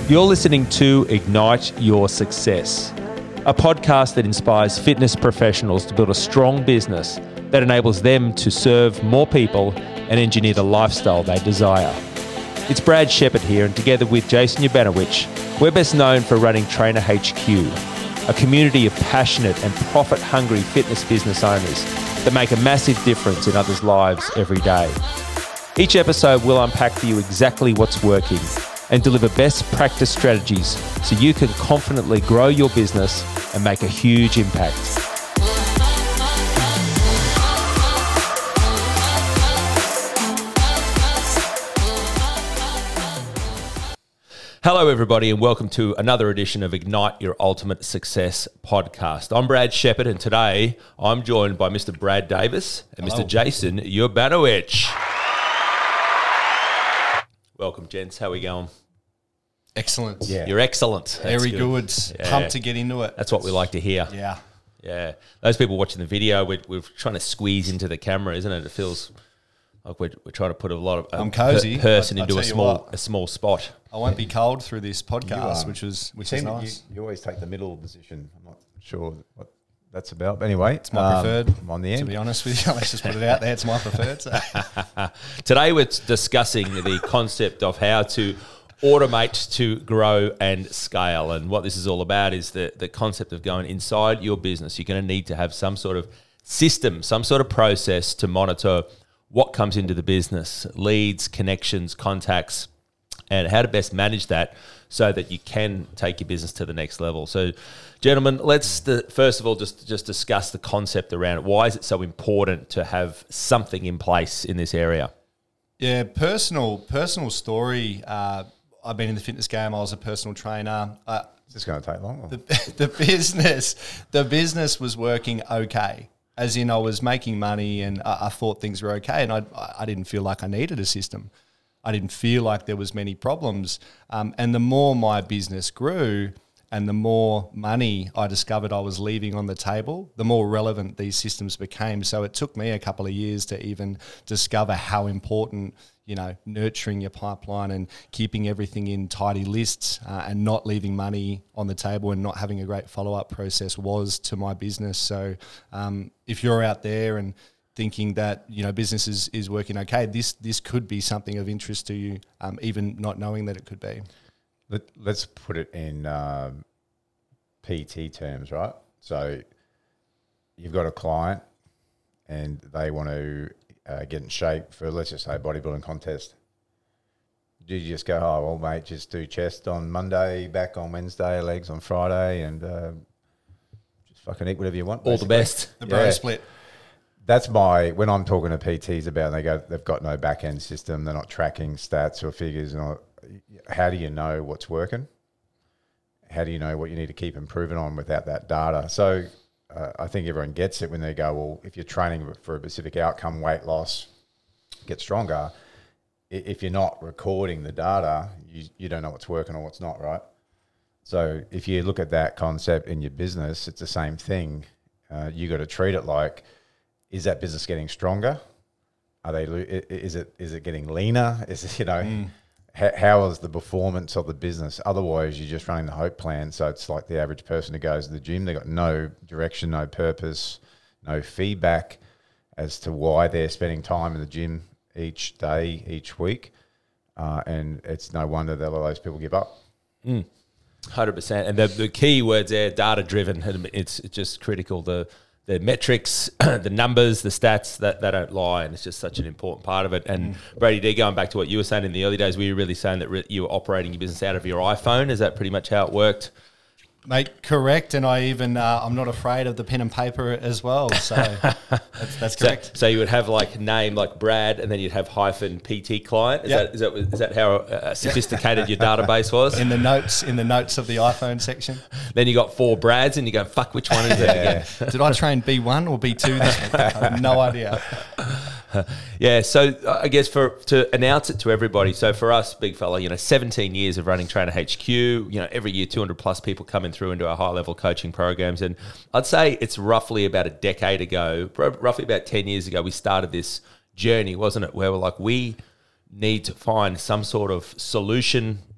You're listening to Ignite Your Success, a podcast that inspires fitness professionals to build a strong business that enables them to serve more people and engineer the lifestyle they desire. It's Brad Shepherd here, and together with Jason Ubanowicz, we're best known for running Trainer HQ, a community of passionate and profit-hungry fitness business owners that make a massive difference in others' lives every day. Each episode will unpack for you exactly what's working and deliver best practice strategies so you can confidently grow your business and make a huge impact. Hello, everybody, and welcome to another edition of Ignite Your Ultimate Success podcast. I'm Brad Shepherd, and today I'm joined by Mr. Brad Davis and Mr. Jason Ubanowicz. Welcome, gents. How are we going? Excellent. Yeah. You're excellent. That's Very good. Yeah. Pumped to get into it. That's what we like to hear. Yeah. Yeah. Those people watching the video, we're trying to squeeze into the camera, isn't it? It feels like we're trying to put a lot of I'm cozy. person I'll into tell a small spot. I won't be cold through this podcast, which is nice. You always take the middle position. I'm not sure what that's about. But anyway, It's my preferred. I'm on the end. To be honest with you, let's just put it out there. It's my preferred. So. Today we're discussing the concept of how to automate to grow and scale. And what this is all about is the concept of going inside your business. You're going to need to have some sort of system, some sort of process to monitor what comes into the business, leads, connections, contacts, and how to best manage that so that you can take your business to the next level. So, gentlemen, let's first of all just discuss the concept around it. Why is it so important to have something in place in this area? Yeah, personal story. I've been in the fitness game. I was a personal trainer. Is this going to take long? The business was working okay. As in, I was making money and I thought things were okay, and I didn't feel like I needed a system. I didn't feel like there was many problems. And the more my business grew and the more money I discovered I was leaving on the table, the more relevant these systems became. So it took me a couple of years to even discover how important, nurturing your pipeline and keeping everything in tidy lists and not leaving money on the table and not having a great follow-up process was to my business. So if you're out there and thinking that business is working okay, this could be something of interest to you, even not knowing that it could be. Let's put it in PT terms, right? So you've got a client and they want to get in shape for, let's just say, a bodybuilding contest. Do you just go, oh, well, mate, just do chest on Monday, back on Wednesday, legs on Friday, and just fucking eat whatever you want? All basically. the best. The bro split. That's when I'm talking to PTs about, they've got no back end system, they're not tracking stats or figures. And how do you know what's working? How do you know what you need to keep improving on without that data? So I think everyone gets it when they go, well, if you're training for a specific outcome, weight loss, get stronger, if you're not recording the data, you don't know what's working or what's not, right? So if you look at that concept in your business, it's the same thing. You got to treat it like, is that business getting stronger? Is it getting leaner? Is it, how is the performance of the business? Otherwise, you're just running the hope plan. So it's like the average person who goes to the gym, they've got no direction, no purpose, no feedback as to why they're spending time in the gym each day, each week. And it's no wonder that a lot of those people give up. 100%. And the key words there, data-driven. It's just critical. The metrics, the numbers, the stats, that they don't lie, and it's just such an important part of it. And Brady D, going back to what you were saying in the early days, were you really saying that you were operating your business out of your iPhone? Is that pretty much how it worked? Mate, correct. And I even, I'm not afraid of the pen and paper as well. So that's correct. So you would have like name like Brad, and then you'd have hyphen PT client. Is that how sophisticated your database was? In the notes of the iPhone section. Then you got 4 Brads, and you go, fuck, which one is it again? Did I train B1 or B2 this week? I have no idea. Yeah, so I guess to announce it to everybody. So for us, big fella, 17 years of running Trainer HQ. Every year 200 plus people coming through into our high level coaching programs, and I'd say it's roughly about a decade ago, roughly about 10 years ago, we started this journey, wasn't it? Where we're like, we need to find some sort of solution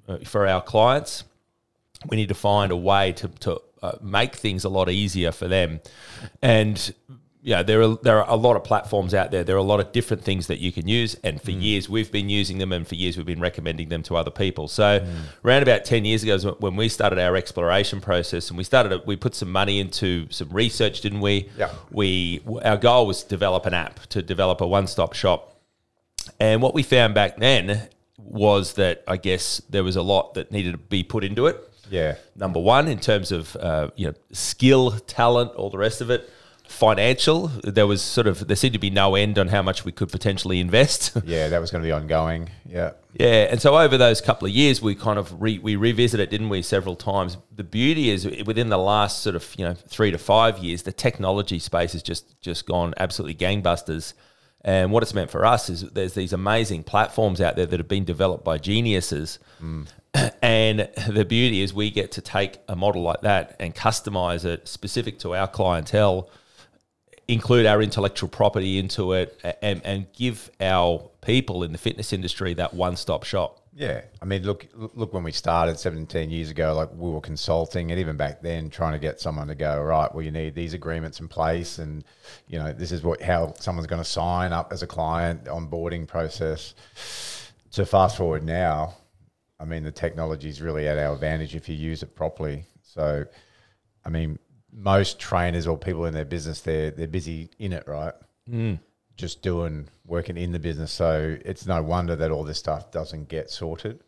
for our clients. We need to find a way to make things a lot easier for them. And there are a lot of platforms out there. There are a lot of different things that you can use. And for years we've been using them, and for years we've been recommending them to other people. So around about 10 years ago is when we started our exploration process, and we put some money into some research, didn't we? Yeah. Our goal was to develop an app, to develop a one-stop shop. And what we found back then was that I guess there was a lot that needed to be put into it. Yeah. Number one, in terms of skill, talent, all the rest of it. Financial, there seemed to be no end on how much we could potentially invest. Yeah, that was going to be ongoing. Yeah. Yeah, and so over those couple of years, we kind of we revisited, didn't we, several times. The beauty is within the last 3 to 5 years, the technology space has just gone absolutely gangbusters. And what it's meant for us is there's these amazing platforms out there that have been developed by geniuses. And the beauty is we get to take a model like that and customize it specific to our clientele, include our intellectual property into it, and give our people in the fitness industry that one-stop shop. Yeah. I mean, look when we started 17 years ago, like we were consulting, and even back then trying to get someone to go, right, well, you need these agreements in place, and, this is how someone's going to sign up as a client, onboarding process. To fast forward now, I mean, the technology is really at our advantage if you use it properly. So, I mean, most trainers or people in their business, they're busy in it, right? Just working in the business. So it's no wonder that all this stuff doesn't get sorted.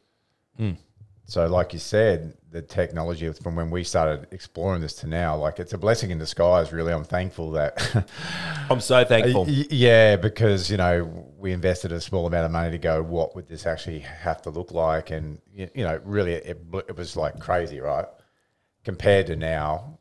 So like you said, the technology from when we started exploring this to now, like it's a blessing in disguise, really. I'm thankful that... I'm so thankful. Yeah, because, we invested a small amount of money to go, what would this actually have to look like? And, really it was like crazy, right? Compared to now...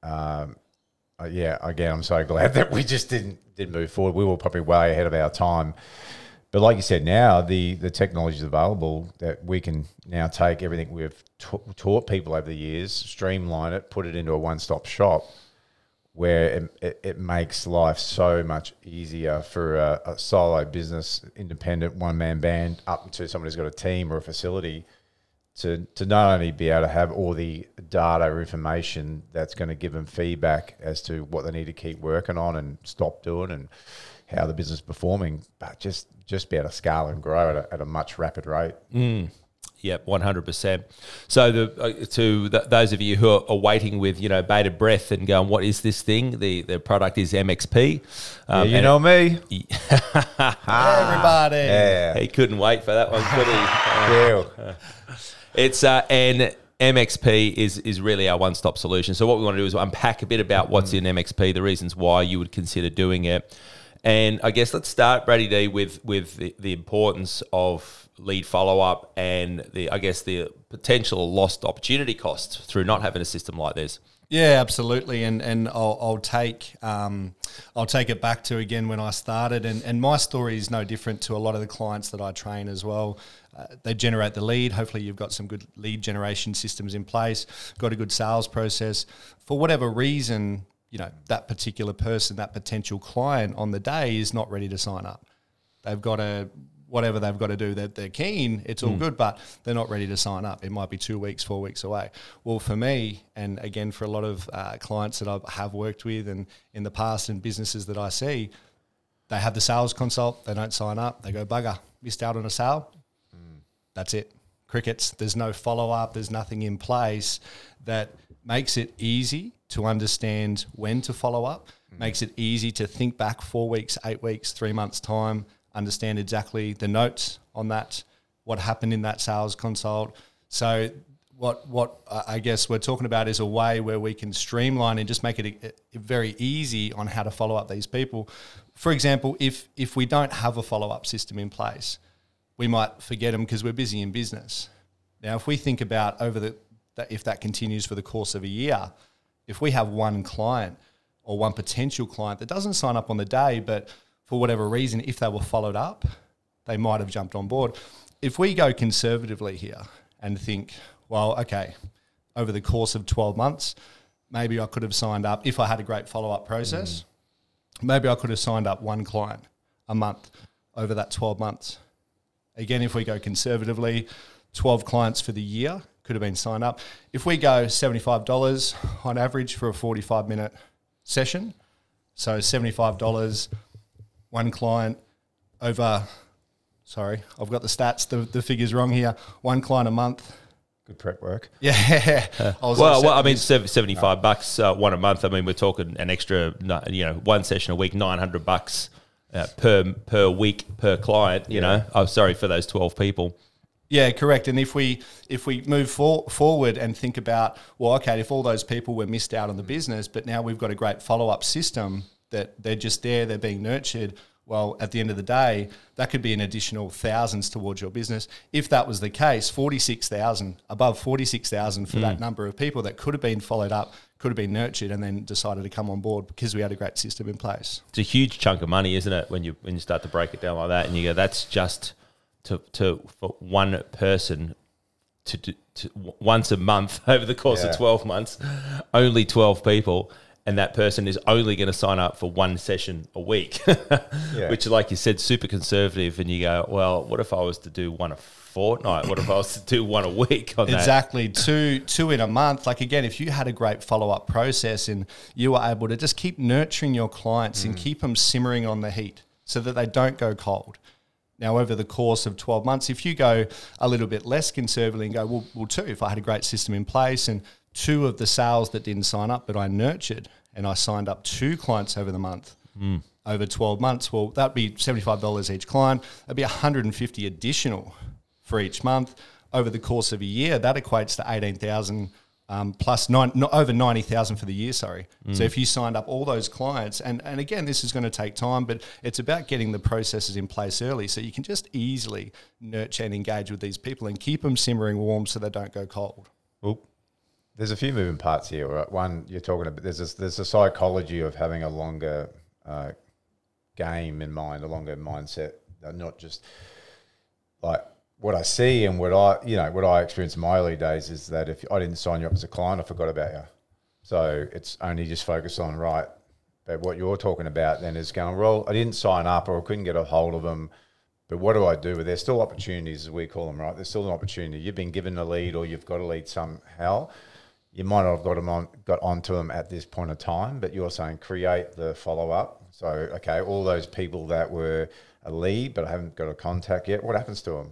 again, I'm so glad that we just didn't move forward. We were probably way ahead of our time. But like you said, now the technology is available that we can now take everything we've taught people over the years, streamline it, put it into a one-stop shop where it makes life so much easier for a solo business, independent one-man band, up to someone who's got a team or a facility to not only be able to have all the data or information that's going to give them feedback as to what they need to keep working on and stop doing and how the business is performing, but just be able to scale and grow at a much rapid rate. Yep, 100%. So those of you who are waiting with bated breath and going, what is this thing? The product is MXP. You know me. Everybody. Yeah. He couldn't wait for that one, could he? It's and MXP is really our one-stop solution. So what we want to do is unpack a bit about what's in MXP, the reasons why you would consider doing it. And I guess let's start, Brady D, with the importance of lead follow-up and the potential lost opportunity cost through not having a system like this. Yeah, absolutely, and I'll take it back to again when I started, and my story is no different to a lot of the clients that I train as well. They generate the lead. Hopefully, you've got some good lead generation systems in place, got a good sales process. For whatever reason, that particular person, that potential client on the day is not ready to sign up. They've got whatever they've got to do, that they're keen, it's all good, but they're not ready to sign up. It might be 2 weeks, 4 weeks away. Well, for me, and again, for a lot of clients that I have worked with and in the past and businesses that I see, they have the sales consult, they don't sign up, they go, bugger, missed out on a sale. That's it. Crickets. There's no follow-up. There's nothing in place that makes it easy to understand when to follow up, makes it easy to think back 4 weeks, 8 weeks, 3 months' time, understand exactly the notes on that, what happened in that sales consult. So what I guess we're talking about is a way where we can streamline and just make it very easy on how to follow up these people. For example, if we don't have a follow-up system in place, we might forget them because we're busy in business. Now, if we think about if that continues for the course of a year, if we have one client or one potential client that doesn't sign up on the day, but for whatever reason, if they were followed up, they might have jumped on board. If we go conservatively here and think, well, okay, over the course of 12 months, maybe I could have signed up, if I had a great follow-up process, maybe I could have signed up one client a month over that 12 months. Again, if we go conservatively, 12 clients for the year could have been signed up. If we go $75 on average for a 45-minute session, so $75, one client over, sorry, I've got the stats, the figure's wrong here, one client a month. Good prep work. Yeah. I mean, $75 one a month. I mean, we're talking an extra, one session a week, $900 per week per client. You know, I'm sorry for those 12 people. Yeah, correct. And if we move forward and think about, well, okay, if all those people were missed out on the business, but now we've got a great follow-up system that they're just there, they're being nurtured. Well, at the end of the day, that could be an additional thousands towards your business. If that was the case, above 46,000 for that number of people that could have been followed up, could have been nurtured, and then decided to come on board because we had a great system in place. It's a huge chunk of money, isn't it? When you start to break it down like that, and you go, that's just for one person to once a month over the course of 12 months, only 12 people. And that person is only going to sign up for one session a week, which, like you said, super conservative. And you go, well, what if I was to do one a fortnight? What if I was to do one a week on that? Exactly. Two in a month. Like, again, if you had a great follow-up process and you were able to just keep nurturing your clients and keep them simmering on the heat so that they don't go cold. Now, over the course of 12 months, if you go a little bit less conservatively and go, well, if I had a great system in place and 2 of the sales that didn't sign up, but I nurtured and I signed up 2 clients over the month, over 12 months, well, that'd be $75 each client. That'd be $150 additional for each month. Over the course of a year, that equates to 18,000 plus over 90,000 for the year, sorry. So if you signed up all those clients, and again, this is going to take time, but it's about getting the processes in place early so you can just easily nurture and engage with these people and keep them simmering warm so they don't go cold. Well, there's a few moving parts here, right? One, you're talking about there's a psychology of having a longer game in mind, a longer mindset, not just like what I see and what I experienced in my early days is that if I didn't sign you up as a client, I forgot about you. So it's only just focused on right. But what you're talking about then is going, well, I didn't sign up or I couldn't get a hold of them. But what do I do? There's still opportunities, as we call them, right? There's still an opportunity. You've been given a lead or you've got a lead somehow. You might not have got onto them at this point of time, but you're saying create the follow-up. So, okay, all those people that were a lead but I haven't got a contact yet, what happens to them?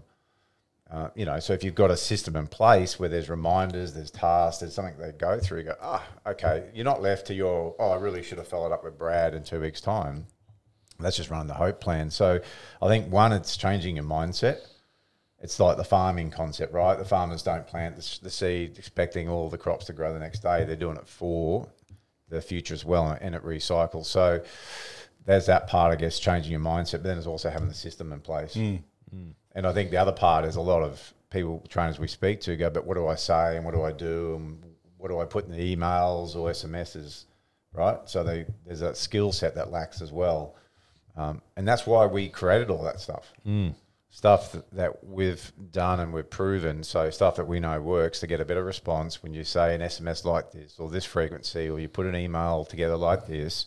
So if you've got a system in place where there's reminders, there's tasks, there's something they go through, you go, okay, you're not left to I really should have followed up with Brad in 2 weeks' time. That's just running the hope plan. So I think, one, it's changing your mindset. It's like the farming concept, right? The farmers don't plant the seed expecting all the crops to grow the next day. They're doing it for the future as well, and it recycles. So there's that part, I guess, changing your mindset, but then there's also having the system in place. And I think the other part is a lot of people, trainers we speak to, go, but what do I say and what do I do and what do I put in the emails or SMSs, right? So there's that skill set that lacks as well. And that's why we created all that stuff. Stuff that we've done and we've proven, so stuff that we know works to get a better response when you say an SMS like this or this frequency or you put an email together like this,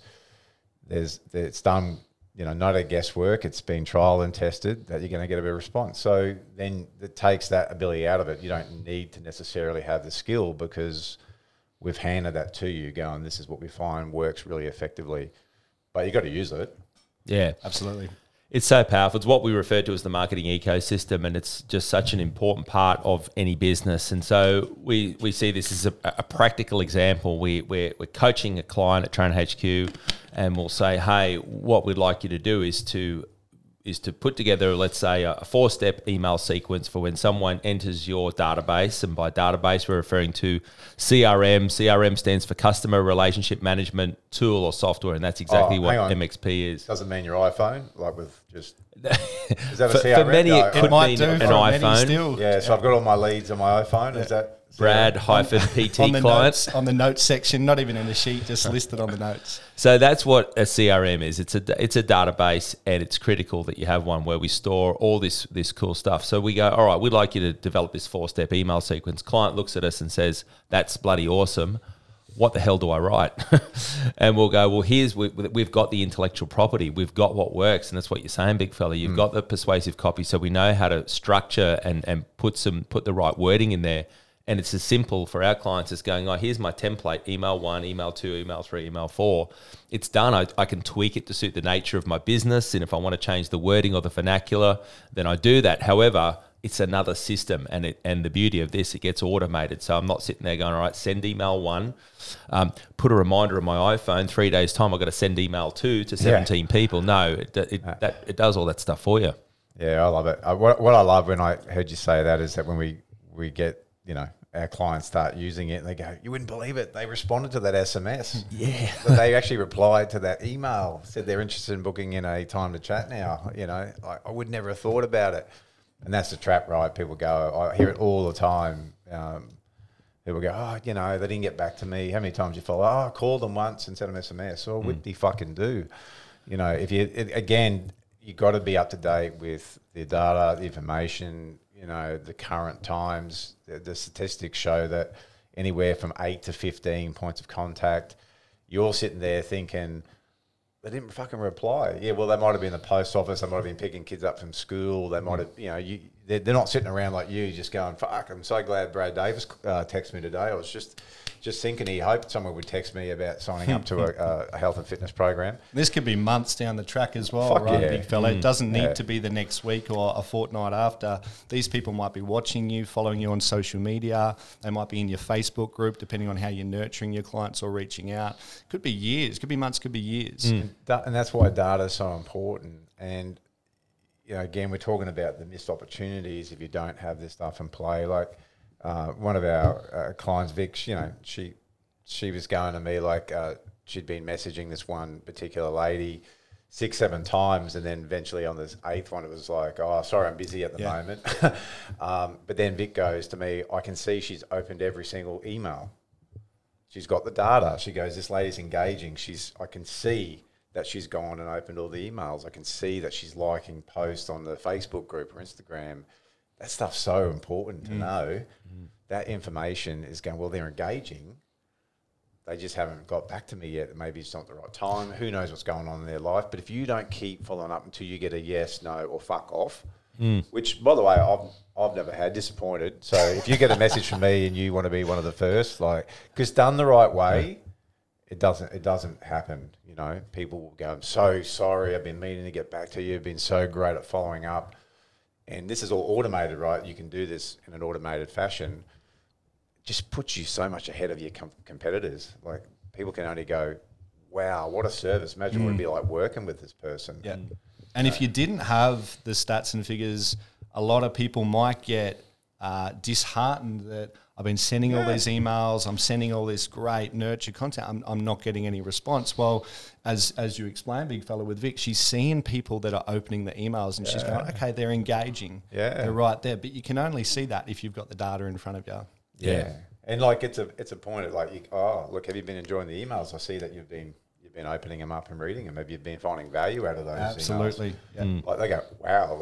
it's done, not a guesswork, it's been trial and tested that you're going to get a better response. So then it takes that ability out of it. You don't need to necessarily have the skill because we've handed that to you going, this is what we find works really effectively, but you got to use it. Yeah, absolutely. It's so powerful. It's what we refer to as the marketing ecosystem, and it's just such an important part of any business. And so we see this as a practical example. We're coaching a client at Trainer HQ, and we'll say, hey, what we'd like you to do is to put together, let's say, a 4-step email sequence for when someone enters your database. And by database, we're referring to CRM. CRM stands for Customer Relationship Management Tool or Software, and that's exactly what MXP is. Doesn't mean your iPhone, like with just... Is that a CRM? For many, it could mean an iPhone. Yeah, so I've got all my leads on my iPhone. Yeah. Is that... Brad-PT on the clients. On the notes section, not even in the sheet, just listed on the notes. So that's what a CRM is. It's a database, and it's critical that you have one where we store all this cool stuff. So we go, all right, we'd like you to develop this 4-step email sequence. Client looks at us and says, that's bloody awesome. what the hell do I write? And we'll go, well, we've got the intellectual property. We've got what works. And that's what you're saying, big fella. You've got the persuasive copy. So we know how to structure and put the right wording in there. And it's as simple for our clients as going, oh, here's my template, email 1, email 2, email 3, email 4. It's done. I can tweak it to suit the nature of my business. And if I want to change the wording or the vernacular, then I do that. However, it's another system. And the beauty of this, it gets automated. So I'm not sitting there going, all right, send email 1, put a reminder on my iPhone, 3 days' time, I've got to send email 2 to 17 people. No, it does all that stuff for you. Yeah, I love it. What I love when I heard you say that is that when we get, our clients start using it, and they go, you wouldn't believe it, they responded to that SMS. Yeah. They actually replied to that email, said they're interested in booking in a time to chat now. I would never have thought about it. And that's the trap, right? People go, I hear it all the time. People go, they didn't get back to me. How many times you follow? I called them once and sent them SMS. Well, what do you fucking do? If you got to be up to date with the data, the information, the current times. The statistics show that anywhere from 8 to 15 points of contact, you're sitting there thinking, they didn't fucking reply. Yeah, well, they might have been in the post office. They might have been picking kids up from school. They might have, they're not sitting around like you just going, fuck, I'm so glad Brad Davis texted me today. I was just thinking he hoped someone would text me about signing up to a health and fitness program. This could be months down the track as well, right, big fella? It doesn't need to be the next week or a fortnight after. These people might be watching you, following you on social media. They might be in your Facebook group, depending on how you're nurturing your clients or reaching out. Could be years, could be months, could be years. And that's why data is so important. And, again, we're talking about the missed opportunities if you don't have this stuff in play. Like, one of our clients, Vic, she was going to me like she'd been messaging this one particular lady 6-7 times, and then eventually on this 8th one, it was like, oh, sorry, I'm busy at the moment. But then Vic goes to me, I can see she's opened every single email. She's got the data. She goes, this lady's engaging. I can see that she's gone and opened all the emails. I can see that she's liking posts on the Facebook group or Instagram. That stuff's so important to know. That information is going, well, they're engaging. They just haven't got back to me yet. Maybe it's not the right time. Who knows what's going on in their life? But if you don't keep following up until you get a yes, no, or fuck off, which, by the way, I've never had, disappointed. So if you get a message from me and you want to be one of the first, because done the right way, it doesn't happen. People will go, I'm so sorry. I've been meaning to get back to you. You've been so great at following up. And this is all automated, right? You can do this in an automated fashion. Just puts you so much ahead of your competitors. Like, people can only go, wow, what a service. Imagine what it'd be like working with this person. Yeah. And if you didn't have the stats and figures, a lot of people might get disheartened that I've been sending all these emails, I'm sending all this great nurture content, I'm not getting any response. Well, as you explained, big fella, with Vic, she's seeing people that are opening the emails and she's going, okay, they're engaging. Yeah. They're right there. But you can only see that if you've got the data in front of you. Yeah. And it's a point of look, have you been enjoying the emails? I see that you've been opening them up and reading them. Have you been finding value out of those Absolutely. emails? Yeah. They go, wow,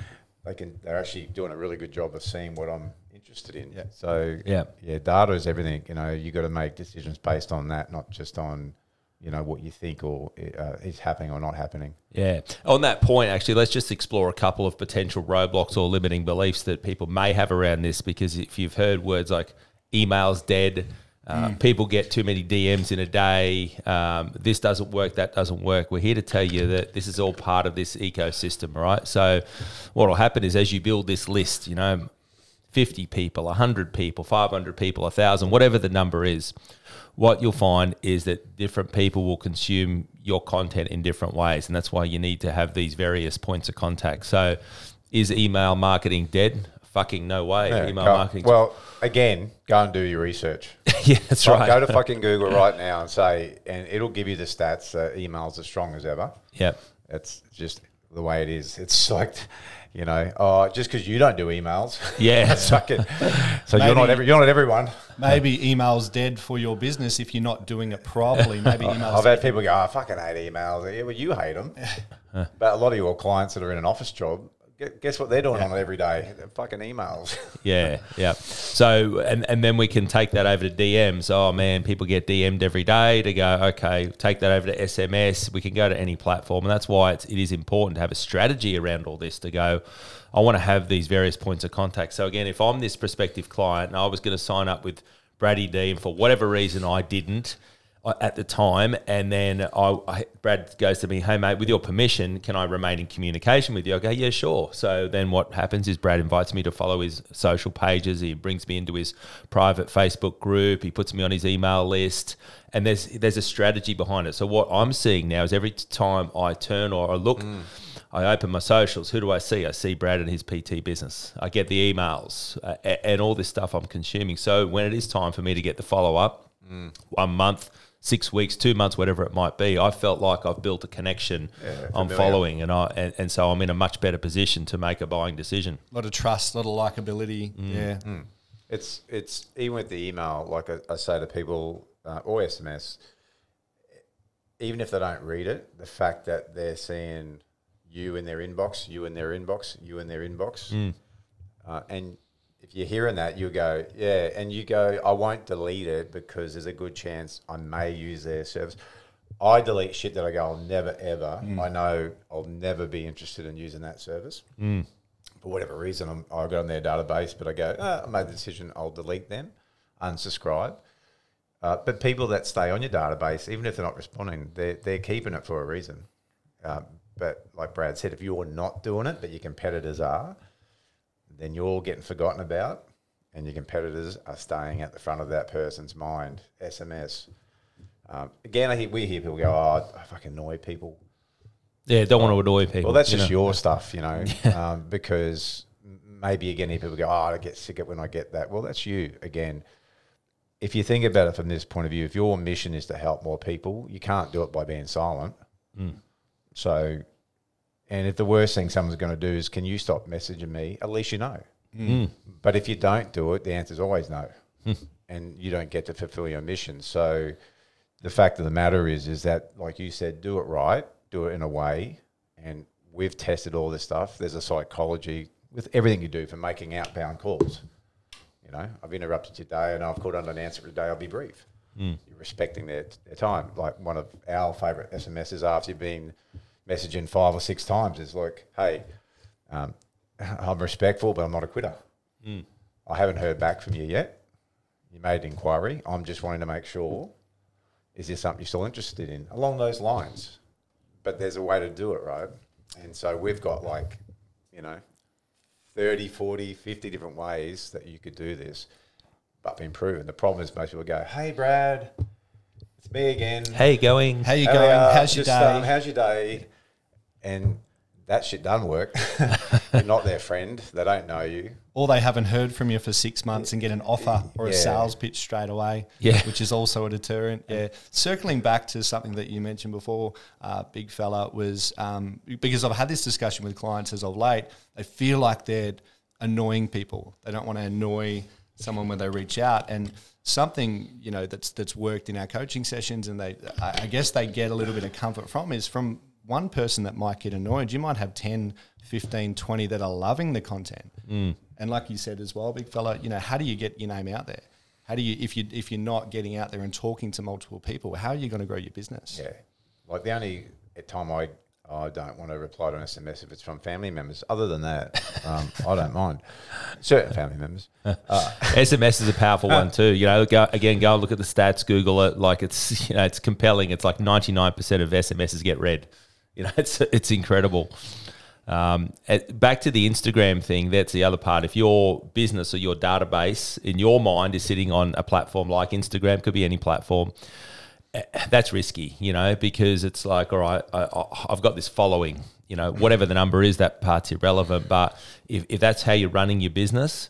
they're actually doing a really good job of seeing what I'm interested in. Yeah. So data is everything. You got to make decisions based on that, not just on what you think or is happening or not happening. Yeah. On that point, actually, let's just explore a couple of potential roadblocks or limiting beliefs that people may have around this, because if you've heard words like email's dead, people get too many DMs in a day, this doesn't work, that doesn't work. We're here to tell you that this is all part of this ecosystem, right? So what will happen is, as you build this list, 50 people, 100 people, 500 people, 1,000, whatever the number is, what you'll find is that different people will consume your content in different ways. And that's why you need to have these various points of contact. So is email marketing dead? Fucking no way. Yeah, email marketing. Well, again, go and do your research. Yeah, that's right. Go to fucking Google right now and it'll give you the stats. Email's as strong as ever. Yeah. It's just the way it is. It's like, just because you don't do emails. Yeah. So maybe, you're not everyone. Maybe email's dead for your business if you're not doing it properly. Maybe email's I've had people go, I fucking hate emails. Yeah, well, you hate them. But a lot of your clients that are in an office job Guess what they're doing on it every day? They're fucking emails. Yeah. So, and then we can take that over to DMs. Oh, man, people get DM'd every day to go, okay, take that over to SMS. We can go to any platform. And that's why it is important to have a strategy around all this to go, I want to have these various points of contact. So, again, if I'm this prospective client and I was going to sign up with Braddy D and for whatever reason I didn't, at the time, and then Brad goes to me, hey, mate, with your permission, can I remain in communication with you? I go, yeah, sure. So then what happens is Brad invites me to follow his social pages. He brings me into his private Facebook group. He puts me on his email list, and there's a strategy behind it. So what I'm seeing now is every time I turn or I look, I open my socials, who do I see? I see Brad and his PT business. I get the emails and all this stuff I'm consuming. So when it is time for me to get the follow-up, 1 month, 6 weeks, 2 months, whatever it might be, I felt like I've built a connection. I'm following, and so I'm in a much better position to make a buying decision. A lot of trust, a lot of likability. It's even with the email, like I say to people, or SMS, even if they don't read it, the fact that they're seeing you in their inbox, you in their inbox, you in their inbox, and if you're hearing that, you go, yeah, and you go, I won't delete it because there's a good chance I may use their service. I delete shit that I go, I'll never, ever, I know I'll never be interested in using that service. For whatever reason, I got on their database, but I go, I made the decision, I'll delete them, unsubscribe. But people that stay on your database, even if they're not responding, they're keeping it for a reason. But like Brad said, if you're not doing it, but your competitors are, then you're getting forgotten about and your competitors are staying at the front of that person's mind. SMS. Again, we hear people go, I fucking annoy people. Yeah, don't want to annoy people. Well, that's just your stuff, because maybe, again, people go, I get sick of it when I get that. Well, that's you. Again, if you think about it from this point of view, if your mission is to help more people, you can't do it by being silent. So... And if the worst thing someone's going to do is, can you stop messaging me? At least you know. But if you don't do it, the answer is always no. And you don't get to fulfill your mission. So the fact of the matter is that, like you said, do it right, do it in a way. And we've tested all this stuff. There's a psychology with everything you do for making outbound calls. I've interrupted your day and I've called on an answer today. I'll be brief. You're respecting their time. Like one of our favourite SMSs after you've been messaging 5 or 6 times is like, hey, I'm respectful, but I'm not a quitter. I haven't heard back from you yet. You made an inquiry. I'm just wanting to make sure, is this something you're still interested in? Along those lines. But there's a way to do it, right? And so we've got 30, 40, 50 different ways that you could do this, but been proven. The problem is most people go, hey, Brad, it's me again. How you going? How you going? How's your day? How's your day? And that shit doesn't work. You're not their friend. They don't know you. Or they haven't heard from you for 6 months and get an offer or a sales pitch straight away, which is also a deterrent. Circling back to something that you mentioned before, big fella, was because I've had this discussion with clients as of late, they feel like they're annoying people. They don't want to annoy someone when they reach out, and something that's worked in our coaching sessions, and I guess they get a little bit of comfort from is from one person that might get annoyed, you might have 10, 15, 20 that are loving the content. And like you said as well, big fella, how do you get your name out there? How do you, if you're not getting out there and talking to multiple people, how are you going to grow your business? Yeah, like the only time I don't want to reply to an SMS if it's from family members. Other than that, I don't mind. Certain family members. SMS is a powerful one too. Go and look at the stats, Google it. Like it's compelling. It's like 99% of SMSs get read. It's incredible. Back to the Instagram thing, that's the other part. If your business or your database in your mind is sitting on a platform like Instagram, could be any platform, that's risky, because it's like, all right, I've got this following, whatever the number is, that part's irrelevant. But if that's how you're running your business,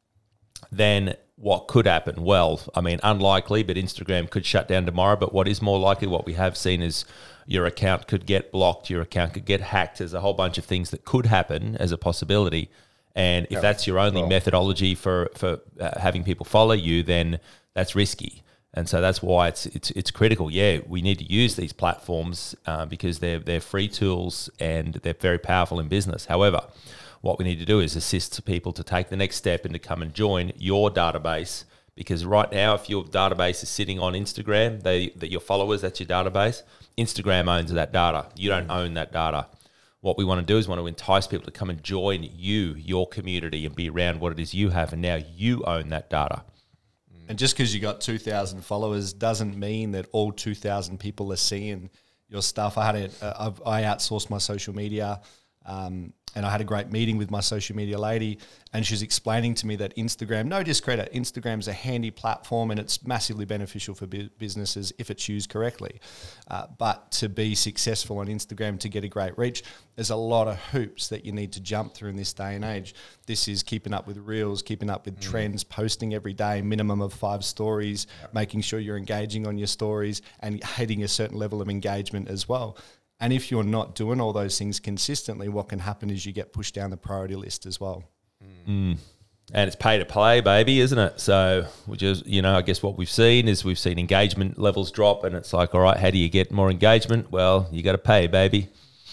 then what could happen? Well, I mean, unlikely, but Instagram could shut down tomorrow. But what is more likely, what we have seen is your account could get blocked, your account could get hacked. There's a whole bunch of things that could happen as a possibility. And if that's your only methodology for having people follow you, then that's risky. And so that's why it's critical. Yeah, we need to use these platforms because they're free tools and they're very powerful in business. However, what we need to do is assist people to take the next step and to come and join your database. Because right now, if your database is sitting on Instagram, that your followers, that's your database, Instagram owns that data. You don't own that data. What we want to do is want to entice people to come and join your community, and be around what it is you have, and now you own that data. And just because you got 2,000 followers doesn't mean that all 2,000 people are seeing your stuff. I outsourced my social media, and I had a great meeting with my social media lady, and she was explaining to me that Instagram, no discredit, Instagram's a handy platform and it's massively beneficial for businesses if it's used correctly. But to be successful on Instagram, to get a great reach, there's a lot of hoops that you need to jump through in this day and age. This is keeping up with reels, keeping up with trends, posting every day, minimum of 5 stories, making sure you're engaging on your stories and hitting a certain level of engagement as well. And if you're not doing all those things consistently, what can happen is you get pushed down the priority list as well. And it's pay to play, baby, isn't it? So we just, I guess what we've seen engagement levels drop, and it's like, all right, how do you get more engagement? Well, you got to pay, baby.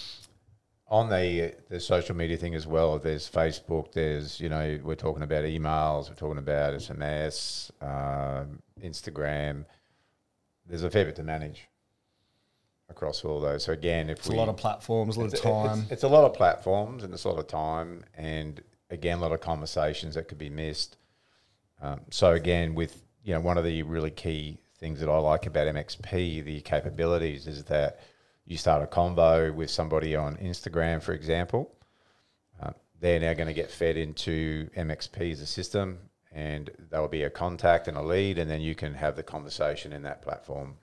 On the social media thing as well, there's Facebook, there's, we're talking about emails, we're talking about SMS, Instagram. There's a fair bit to manage across all those. So again, it's a lot of platforms, a lot of time. It's a lot of platforms and it's a lot of time, and again, a lot of conversations that could be missed. So again, with one of the really key things that I like about MXP, the capabilities, is that you start a convo with somebody on Instagram, for example. They're now going to get fed into MXP as a system, and there'll be a contact and a lead, and then you can have the conversation in that platform.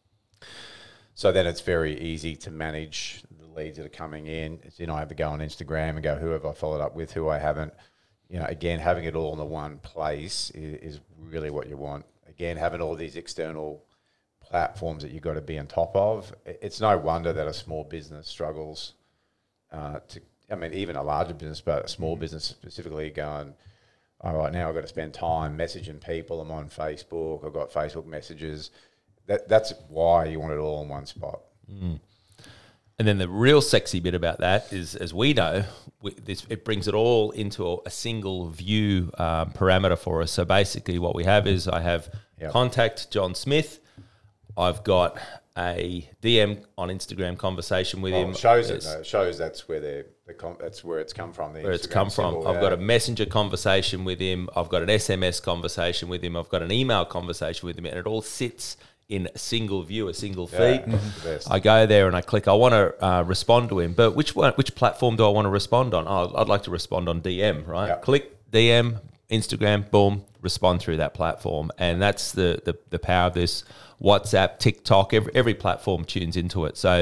So then it's very easy to manage the leads that are coming in. I have to go on Instagram and go, who have I followed up with, who I haven't. Again, having it all in the one place is really what you want. Again, having all these external platforms that you've got to be on top of. It's no wonder that a small business struggles even a larger business, but a small business specifically going, all right, now I've got to spend time messaging people. I'm on Facebook. I've got Facebook messages. That's why you want it all in one spot. And then the real sexy bit about that is, as we know, it brings it all into a single view parameter for us. So basically what we have is I have contact John Smith. I've got a DM on Instagram conversation with him. It shows that's where that's where it's come from. Where it's come from. I've got a messenger conversation with him. I've got an SMS conversation with him. I've got an email conversation with him, and it all sits in a single view, a single feed. I go there and I click, I want to respond to him, but which platform do I want to respond on? I'd like to respond on DM, right? Yep. Click DM, Instagram, boom, respond through that platform. And that's the power of this. WhatsApp, TikTok, every platform tunes into it. So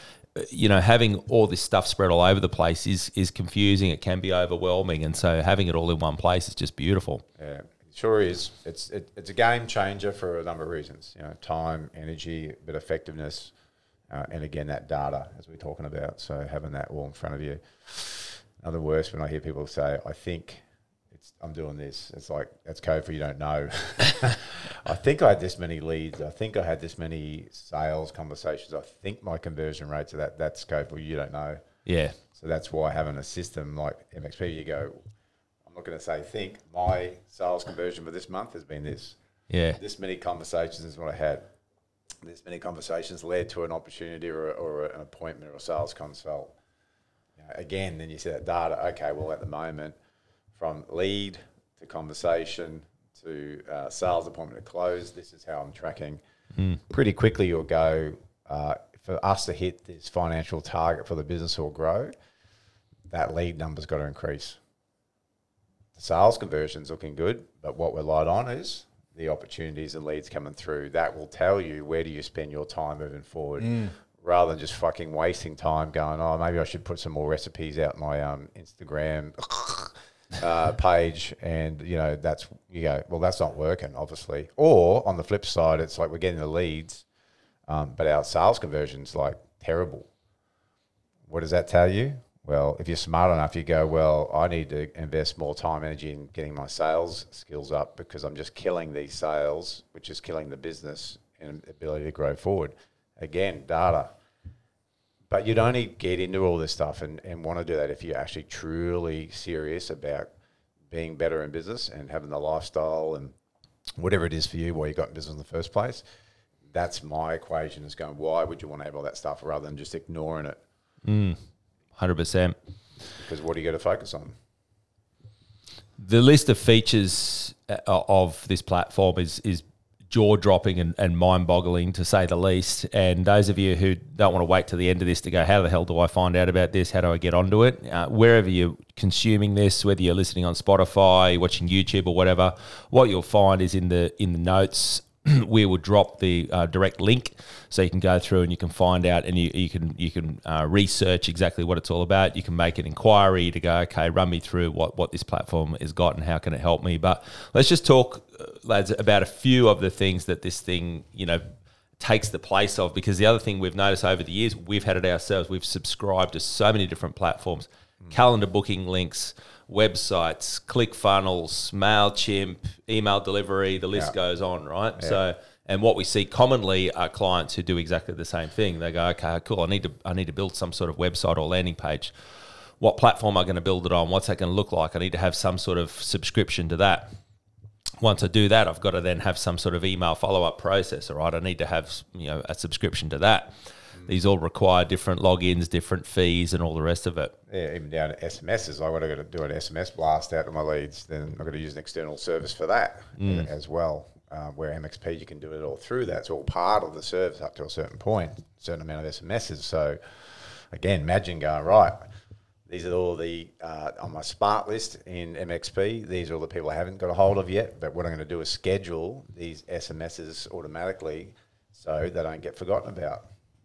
having all this stuff spread all over the place is confusing. It can be overwhelming. And so having it all in one place is just beautiful. Yeah. Sure is. It's a game changer for a number of reasons. Time, energy, but effectiveness, and again that data as we're talking about. So having that all in front of you. Another worse when I hear people say, "I think I'm doing this." It's like that's code for you don't know. I think I had this many leads. I think I had this many sales conversations. I think my conversion rates are that's code for you don't know. Yeah. So that's why having a system like MXP, you go, I'm not going to say think. My sales conversion for this month has been this. Yeah. This many conversations is what I had. This many conversations led to an opportunity or an appointment or a sales consult. Again, then you see that data. Okay, well, at the moment, from lead to conversation to sales appointment to close, this is how I'm tracking. Pretty quickly, you'll go, for us to hit this financial target for the business or grow, that lead number's got to increase. The sales conversion's looking good, but what we're light on is the opportunities and leads coming through. That will tell you where do you spend your time moving forward, rather than just fucking wasting time going, oh, maybe I should put some more recipes out on my Instagram page, and that's well, that's not working, obviously. Or on the flip side, it's like we're getting the leads, but our sales conversion's like terrible. What does that tell you? Well, if you're smart enough, you go, well, I need to invest more time, energy in getting my sales skills up because I'm just killing these sales, which is killing the business and ability to grow forward. Again, data. But you'd only get into all this stuff and want to do that if you're actually truly serious about being better in business and having the lifestyle and whatever it is for you, why you got in business in the first place. That's my equation, is going, why would you want to have all that stuff rather than just ignoring it? 100%. Because what do you got to focus on? The list of features of this platform is jaw-dropping and mind-boggling, to say the least. And those of you who don't want to wait to the end of this to go, how the hell do I find out about this? How do I get onto it? Wherever you're consuming this, whether you're listening on Spotify, watching YouTube or whatever, what you'll find is in the notes, we will drop the direct link so you can go through and you can find out, and you can research exactly what it's all about. You can make an inquiry to go, okay, run me through what this platform has got and how can it help me. But let's just talk, lads, about a few of the things that this thing, takes the place of, because the other thing we've noticed over the years, we've had it ourselves. We've subscribed to so many different platforms, calendar booking links, websites, ClickFunnels, MailChimp, email delivery, the list goes on, right? Yeah. So, and what we see commonly are clients who do exactly the same thing. They go, okay, cool, I need to build some sort of website or landing page. What platform am I going to build it on? What's that going to look like? I need to have some sort of subscription to that. Once I do that, I've got to then have some sort of email follow-up process, all right? I need to have, a subscription to that. These all require different logins, different fees, and all the rest of it. Yeah, even down to SMSs. I've got to do an SMS blast out to my leads. Then I've got to use an external service for that as well. Where MXP, you can do it all through that. It's all part of the service up to a certain point, certain amount of SMSs. So, again, imagine going, right, these are all the, on my smart list in MXP, these are all the people I haven't got a hold of yet. But what I'm going to do is schedule these SMSs automatically so they don't get forgotten about.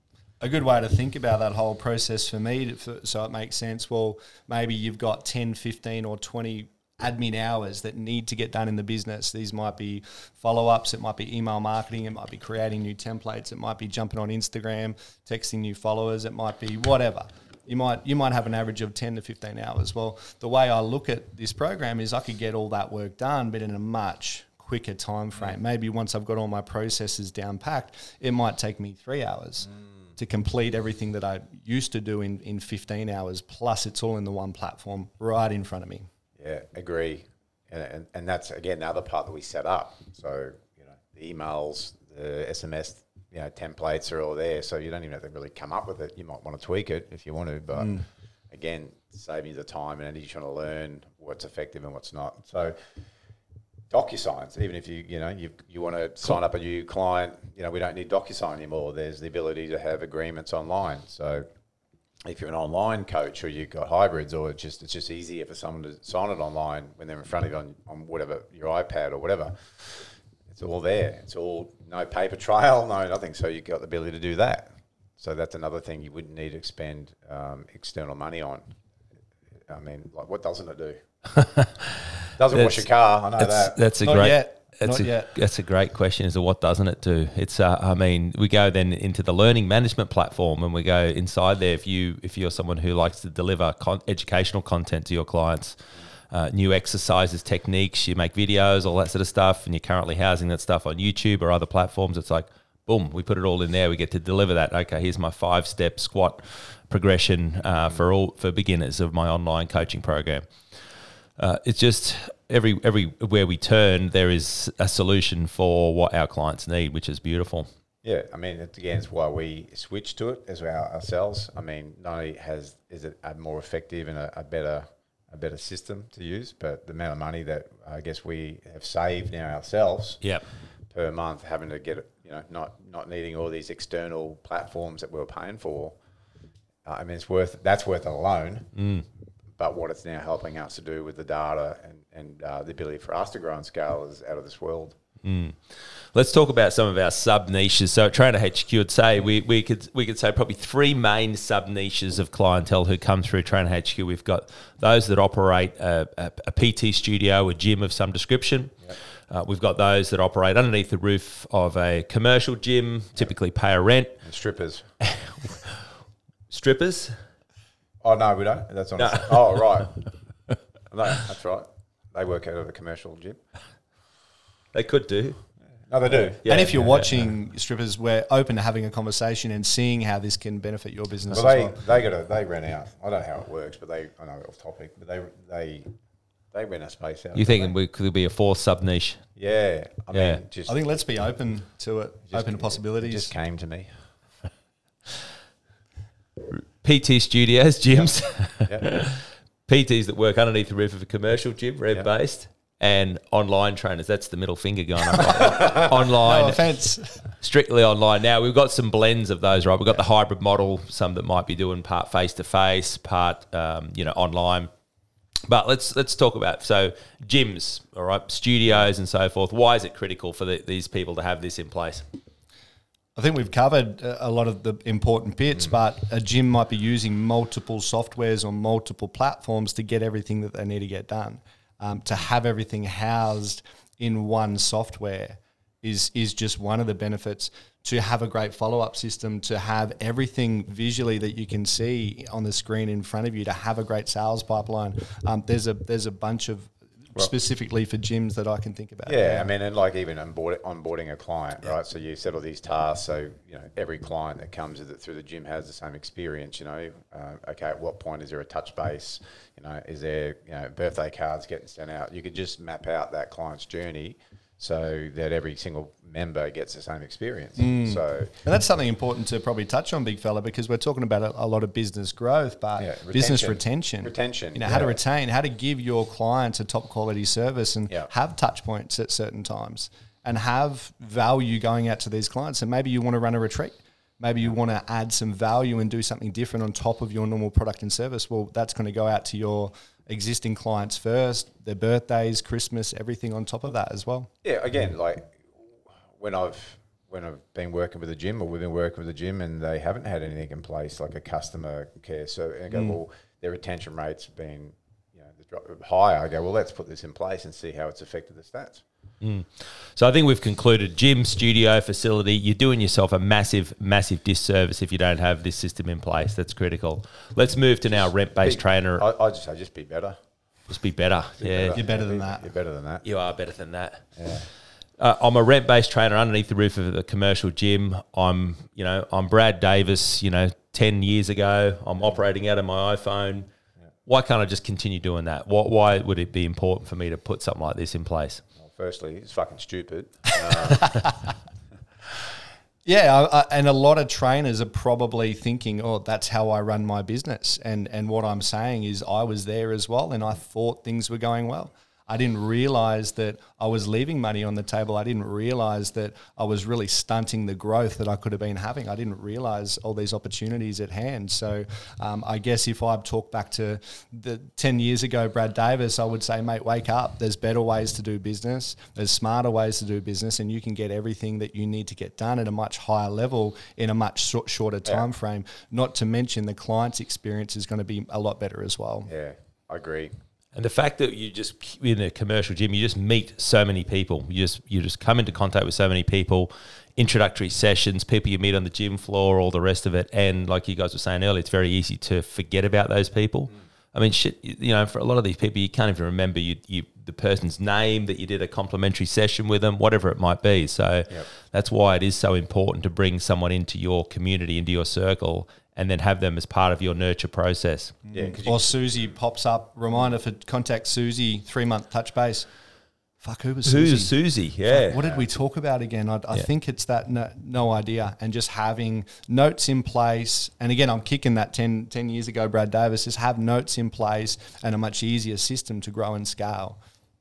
A good way to think about that whole process for me, so it makes sense, well, maybe you've got 10, 15 or 20 admin hours that need to get done in the business. These might be follow-ups, it might be email marketing, it might be creating new templates, it might be jumping on Instagram, texting new followers, it might be whatever. You might have an average of 10 to 15 hours. Well, the way I look at this program is I could get all that work done, but in a much quicker time frame. Maybe once I've got all my processes down packed, it might take me 3 hours. To complete everything that I used to do in 15 hours, plus it's all in the one platform right in front of me. Yeah, agree. And that's, again, the other part that we set up. So, the emails, the SMS, templates are all there. So you don't even have to really come up with it. You might want to tweak it if you want to. But, again, saving you the time and energy trying to learn what's effective and what's not. So DocuSigns, even if you want to sign up a new client, we don't need DocuSign anymore. There's the ability to have agreements online. So if you're an online coach or you've got hybrids, or it's just easier for someone to sign it online when they're in front of you on whatever, your iPad or whatever. It's all there. It's all no paper trail, no nothing. So you've got the ability to do that. So that's another thing you wouldn't need to expend external money on. I mean, like, what doesn't it do? Doesn't wash your car. I know that. That's a Not great. yet. That's a great question. Is what doesn't it do? It's we go then into the learning management platform, and we go inside there. If you're someone who likes to deliver educational content to your clients, new exercises, techniques, you make videos, all that sort of stuff, and you're currently housing that stuff on YouTube or other platforms, it's like, boom, we put it all in there. We get to deliver that. Okay, here's my 5-step squat progression for beginners of my online coaching program. It's just everywhere we turn, there is a solution for what our clients need, which is beautiful. Yeah, I mean, it's why we switched to it as ourselves. I mean, not only is it a more effective and a better system to use, but the amount of money that I guess we have saved now ourselves per month, having to get it, not needing all these external platforms that we were paying for. I mean, that's worth it alone. But what it's now helping us to do with the data and the ability for us to grow and scale is out of this world. Let's talk about some of our sub niches. So at Trainer HQ, would say we could say probably 3 main sub niches of clientele who come through Trainer HQ. We've got those that operate a PT studio, a gym of some description. Yep. We've got those that operate underneath the roof of a commercial gym, typically pay a rent. And strippers. Strippers? Oh, no, we don't. That's on. No. Oh, right. No, that's right. They work out of a commercial gym. They could do. No, they do. And if you're watching strippers, we're open to having a conversation and seeing how this can benefit your business Well, as well. they rent out. I don't know how it works, but I know off topic, but they rent a space out. You thinking we could be a fourth sub niche? Yeah. I Yeah. mean, just I think let's be open to it, open to it possibilities. just came to me. PT studios, gyms, Yeah. PTs that work underneath the roof of a commercial gym, based, and online trainers. That's the middle finger going up. Online, No offense. strictly online. Now we've got some blends of those, right? We've got the hybrid model, some that might be doing part face to face, part online. But let's talk about gyms, all right, studios and so forth. Why is it critical for these people to have this in place? I think we've covered a lot of the important bits, but a gym might be using multiple softwares on multiple platforms to get everything that they need to get done. To have everything housed in one software is just one of the benefits. To have a great follow-up system, to have everything visually that you can see on the screen in front of you, to have a great sales pipeline. There's a bunch of specifically for gyms that I can think about. Yeah, I mean, and like even onboarding a client, right? So you set all these tasks, so every client that comes through the gym has the same experience. Okay, at what point is there a touch base? Is there birthday cards getting sent out? You could just map out that client's journey so that every single member gets the same experience. And that's something important to probably touch on, big fella, because we're talking about a lot of business growth, but business retention. How to retain, how to give your clients a top quality service and have touch points at certain times and have value going out to these clients. And maybe you want to run a retreat. Maybe you want to add some value and do something different on top of your normal product and service. Well, that's going to go out to your existing clients first, their birthdays, Christmas, everything on top of that as well. Yeah, again, like when I've been working with a gym, or we've been working with a gym and they haven't had anything in place like a customer care, so I go, well, their retention rate's been higher. I go, well, let's put this in place and see how it's affected the stats. So I think we've concluded gym, studio, facility, you're doing yourself a massive, massive disservice if you don't have this system in place. That's critical. Let's move to now rent-based trainer. I just say just be better. Just be better. You're better than that. You're better than that. You are better than that. Yeah. I'm a rent-based trainer underneath the roof of a commercial gym. I'm Brad Davis, 10 years ago. I'm operating out of my iPhone. Yeah. Why can't I just continue doing that? Why would it be important for me to put something like this in place? Firstly, it's fucking stupid. And a lot of trainers are probably thinking, oh, that's how I run my business. And what I'm saying is I was there as well and I thought things were going well. I didn't realize that I was leaving money on the table. I didn't realize that I was really stunting the growth that I could have been having. I didn't realize all these opportunities at hand. So I guess if I talk back to the 10 years ago, Brad Davis, I would say, mate, wake up. There's better ways to do business. There's smarter ways to do business, and you can get everything that you need to get done at a much higher level in a much shorter time frame. Not to mention the client's experience is going to be a lot better as well. Yeah, I agree. And the fact that you just, in a commercial gym, you just meet so many people. You just come into contact with so many people, introductory sessions, people you meet on the gym floor, all the rest of it. And like you guys were saying earlier, it's very easy to forget about those people. I mean, for a lot of these people, you can't even remember the person's name that you did a complimentary session with them, whatever it might be. So that's why it is so important to bring someone into your community, into your circle, and then have them as part of your nurture process. Yeah, or Susie pops up, reminder for contact Susie, 3-month touch base. Fuck, who was Susie? Who's Susie? Yeah. Fuck, what did we talk about again? I think it's that no idea. And just having notes in place. And again, I'm kicking that 10 years ago, Brad Davis, just have notes in place and a much easier system to grow and scale.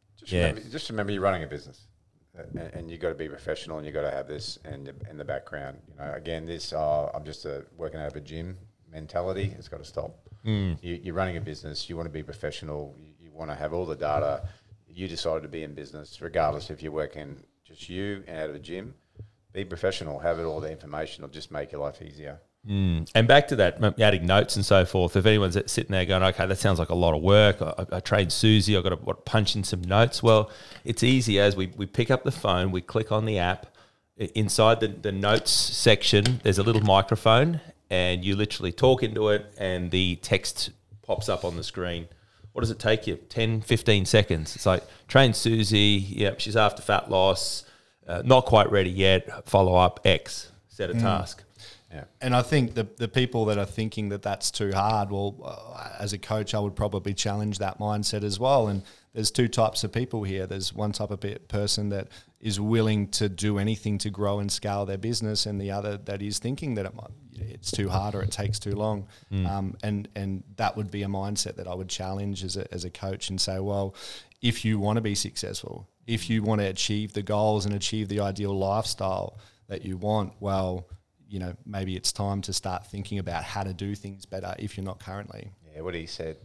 Just remember you're running a business. And you got to be professional, and you got to have this in the background. Again, this I'm just working out of a gym mentality. It's got to stop. You're running a business. You want to be professional. You want to have all the data. You decided to be in business, regardless if you're working just you and out of a gym. Be professional. Have all the information. It'll just make your life easier. And back to that, adding notes and so forth. If anyone's sitting there going, okay, that sounds like a lot of work. I trained Susie. I've got to punch in some notes. Well, it's easy as we pick up the phone, we click on the app. Inside the notes section, there's a little microphone, and you literally talk into it, and the text pops up on the screen. What does it take you? 10, 15 seconds. It's like, train Susie. Yep, she's after fat loss. not quite ready yet, follow up X, set a task. Yeah. And I think the people that are thinking that that's too hard, well, as a coach, I would probably challenge that mindset as well. And there's two types of people here. There's one type of person that is willing to do anything to grow and scale their business, and the other that is thinking that it's too hard or it takes too long. And that would be a mindset that I would challenge as a coach and say, well, if you want to be successful, if you want to achieve the goals and achieve the ideal lifestyle that you want, well, you know, maybe it's time to start thinking about how to do things better if you're not currently. Yeah, what he said.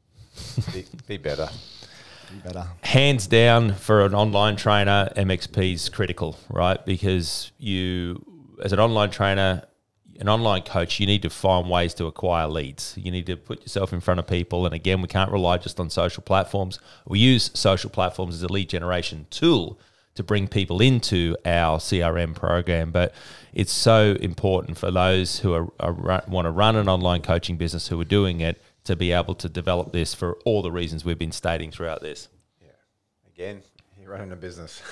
Be better. Be better. Hands down, for an online trainer, MXP is critical, right? Because you, as an online trainer, an online coach, you need to find ways to acquire leads. You need to put yourself in front of people. And again, we can't rely just on social platforms. We use social platforms as a lead generation tool to bring people into our CRM program. But it's so important for those who want to run an online coaching business, who are doing it, to be able to develop this for all the reasons we've been stating throughout this. Yeah. Again, you're running a business.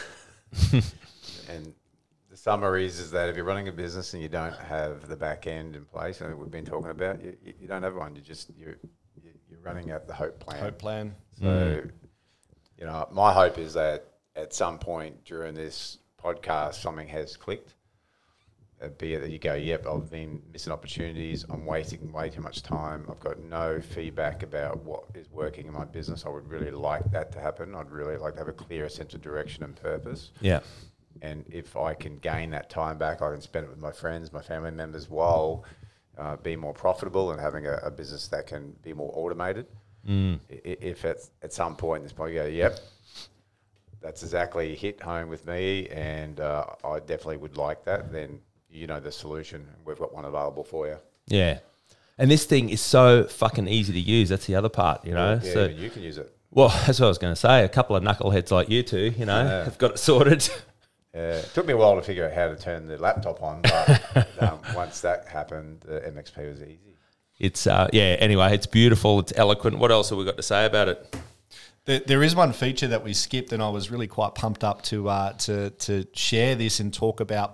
And the summary is that if you're running a business and you don't have the back end in place, and we've been talking about, you don't have one. You're running at the hope plan. Hope plan. So, you know, my hope is that at some point during this podcast, something has clicked. Be it that you go, yep, I've been missing opportunities. I'm wasting way too much time. I've got no feedback about what is working in my business. I would really like that to happen. I'd really like to have a clearer sense of direction and purpose. Yeah. And if I can gain that time back, I can spend it with my friends, my family members, while being more profitable and having a business that can be more automated. If at some point this point you go, yep, that's exactly hit home with me, and I definitely would like that, then you know the solution. We've got one available for you. Yeah. And this thing is so fucking easy to use. That's the other part, you know. Yeah, so even you can use it. Well, that's what I was going to say. A couple of knuckleheads like you two, you know, have got it sorted. It took me a while to figure out how to turn the laptop on, but once that happened, the MXP was easy. It's, anyway, it's beautiful. It's eloquent. What else have we got to say about it? There is one feature that we skipped, and I was really quite pumped up to share this and talk about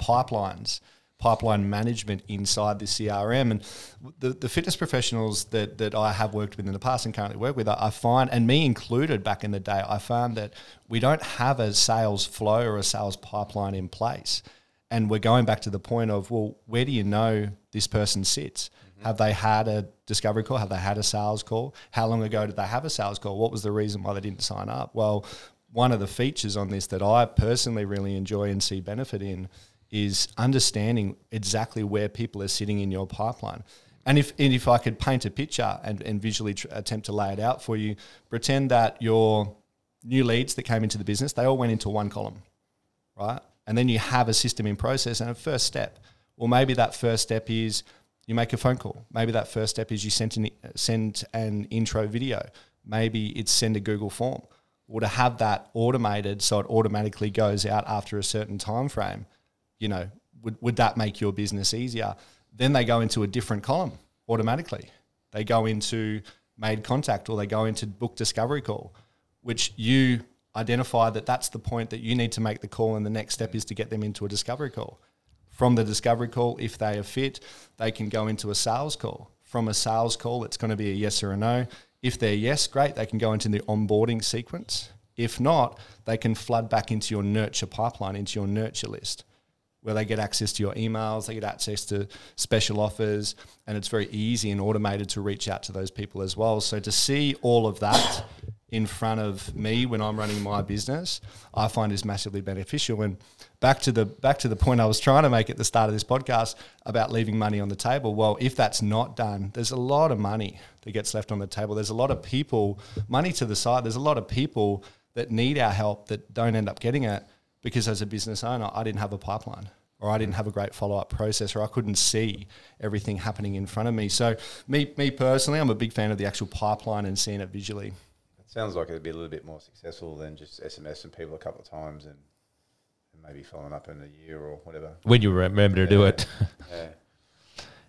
pipeline management inside the CRM. And the fitness professionals that I have worked with in the past and currently work with, I find, and me included back in the day, I found that we don't have a sales flow or a sales pipeline in place. And we're going back to the point of, well, where do you know this person sits? Have they had a discovery call? Have they had a sales call? How long ago did they have a sales call? What was the reason why they didn't sign up? Well, one of the features on this that I personally really enjoy and see benefit in is understanding exactly where people are sitting in your pipeline. And if I could paint a picture and visually attempt to lay it out for you, pretend that your new leads that came into the business, they all went into one column, right? And then you have a system in process and a first step. Well, maybe that first step is you make a phone call. Maybe that first step is you send an intro video. Maybe it's send a Google form. Or to have that automated so it automatically goes out after a certain time frame, you know, would that make your business easier? Then they go into a different column automatically. They go into made contact, or they go into book discovery call, which you identify that that's the point that you need to make the call, and the next step is to get them into a discovery call. From the discovery call, if they are fit, they can go into a sales call. From a sales call, it's going to be a yes or a no. If they're yes, great, they can go into the onboarding sequence. If not, they can flood back into your nurture pipeline, into your nurture list, where they get access to your emails, they get access to special offers, and it's very easy and automated to reach out to those people as well. So to see all of that in front of me when I'm running my business, I find is massively beneficial. And back to the point I was trying to make at the start of this podcast about leaving money on the table. Well, if that's not done, there's a lot of money that gets left on the table. There's a lot of people, money to the side, there's a lot of people that need our help that don't end up getting it because as a business owner, I didn't have a pipeline, or I didn't have a great follow-up process, or I couldn't see everything happening in front of me. So me personally, I'm a big fan of the actual pipeline and seeing it visually. It sounds like it'd be a little bit more successful than just SMSing people a couple of times and maybe following up in a year or whatever. When you remember to do it. Yeah.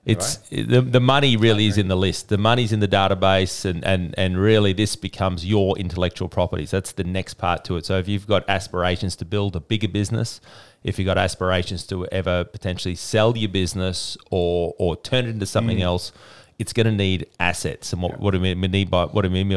It's the money really is in the list. The money's in the database, and really this becomes your intellectual properties. That's the next part to it. So if you've got aspirations to build a bigger business, if you've got aspirations to ever potentially sell your business or turn it into something else, it's going to need assets. And what do we mean by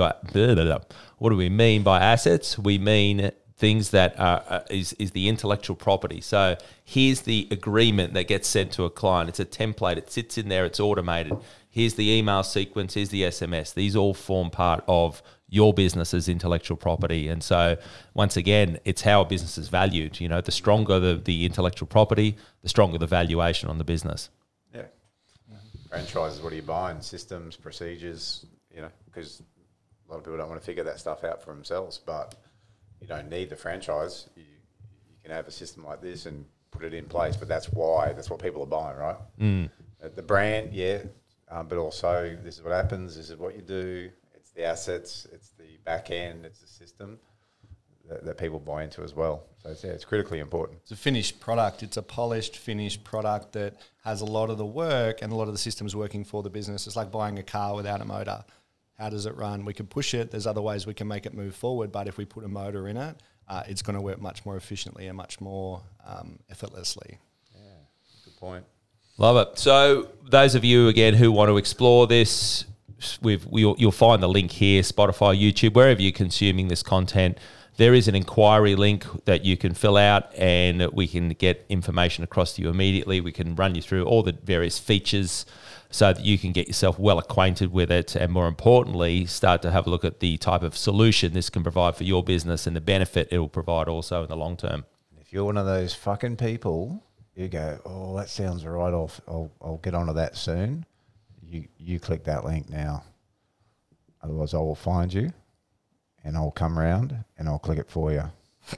assets? We mean things that is the intellectual property. So here's the agreement that gets sent to a client. It's a template. It sits in there. It's automated. Here's the email sequence. Here's the SMS. These all form part of your business's intellectual property. And so once again, it's how a business is valued. You know, the stronger the intellectual property, the stronger the valuation on the business. Yeah. Franchises, what are you buying? Systems, procedures, you know, because a lot of people don't want to figure that stuff out for themselves, but you don't need the franchise. You can have a system like this and put it in place, but that's what people are buying, right? The brand, but also this is what happens, this is what you do, it's the assets, it's the back end, it's the system that people buy into as well. So it's critically important. It's a finished product. It's a polished, finished product that has a lot of the work and a lot of the systems working for the business. It's like buying a car without a motor. How does it run? We can push it. There's other ways we can make it move forward, but if we put a motor in it, it's going to work much more efficiently and much more effortlessly. Yeah, good point. Love it. So those of you, again, who want to explore this, you'll find the link here, Spotify, YouTube, wherever you're consuming this content. There is an inquiry link that you can fill out and we can get information across to you immediately. We can run you through all the various features so that you can get yourself well acquainted with it, and more importantly, start to have a look at the type of solution this can provide for your business and the benefit it will provide also in the long term. If you're one of those fucking people, you go, oh, that sounds right, I'll get onto that soon. You click that link now. Otherwise I will find you and I'll come around and I'll click it for you.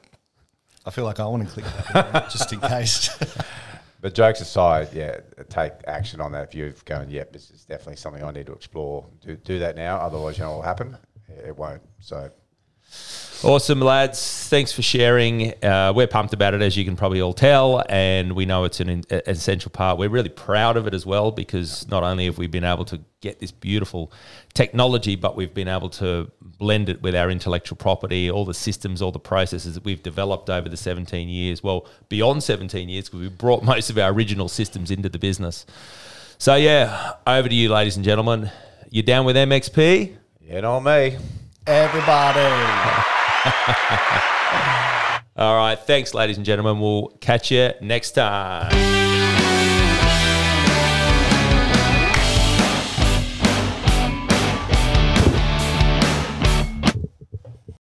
I feel like I want to click that just in case. But jokes aside, take action on that. If you're going, this is definitely something I need to explore. Do that now. Otherwise, you know what will happen? It won't. So awesome, lads. Thanks for sharing. We're pumped about it, as you can probably all tell, and we know it's an essential part. We're really proud of it as well, because not only have we been able to get this beautiful technology, but we've been able to blend it with our intellectual property, all the systems, all the processes that we've developed over the 17 years. Well, beyond 17 years, because we brought most of our original systems into the business. So, over to you, ladies and gentlemen. You down with MXP? Yeah, not me. Everybody. All right. Thanks, ladies and gentlemen. We'll catch you next time.